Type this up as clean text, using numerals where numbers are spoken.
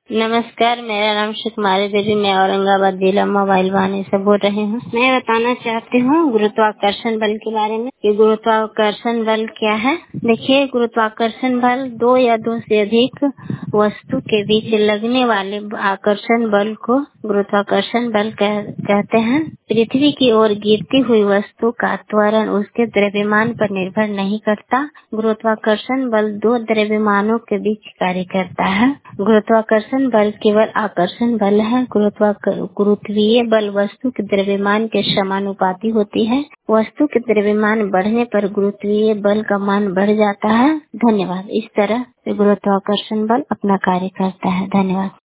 नमस्कार, मेरा नाम सुकुमारी देवी, मैं औरंगाबाद जिला मोबाइल वाहनी से बोल रही हूँ। मैं बताना चाहती हूँ गुरुत्वाकर्षण बल के बारे में कि गुरुत्वाकर्षण बल क्या है। देखिए, गुरुत्वाकर्षण बल दो या दो से अधिक वस्तु के बीच लगने वाले आकर्षण बल को गुरुत्वाकर्षण बल कहते हैं। पृथ्वी की ओर गिरती हुई वस्तु का त्वरण उसके द्रव्यमान पर निर्भर नहीं करता। गुरुत्वाकर्षण बल दो द्रव्यमानों के बीच कार्य करता है। गुरुत्वाकर्षण बल केवल आकर्षण बल है। गुरुत्वीय बल वस्तु के द्रव्यमान के समानुपाती होती है। वस्तु के द्रव्यमान बढ़ने पर गुरुत्वीय बल का मान बढ़ जाता है। धन्यवाद। इस तरह से गुरुत्वाकर्षण बल अपना कार्य करता है। धन्यवाद।